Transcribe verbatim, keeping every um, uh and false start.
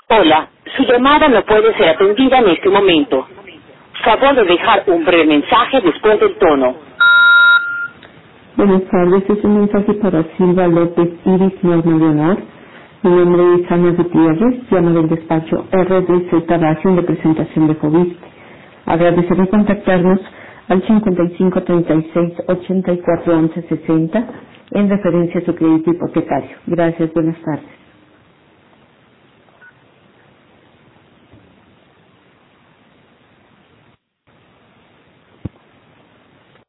Hola, su llamada no puede ser atendida en este momento. Favor de dejar un breve mensaje después del tono. Buenas tardes, es un mensaje para Silva López Iris Norma Leonor. Mi nombre es Ana Gutiérrez, llamo del despacho R D Z Base en representación de Fobiste. Agradeceré contactarnos al cincuenta y cinco treinta y seis ochenta y cuatro once sesenta en referencia a su crédito hipotecario. Gracias, buenas tardes.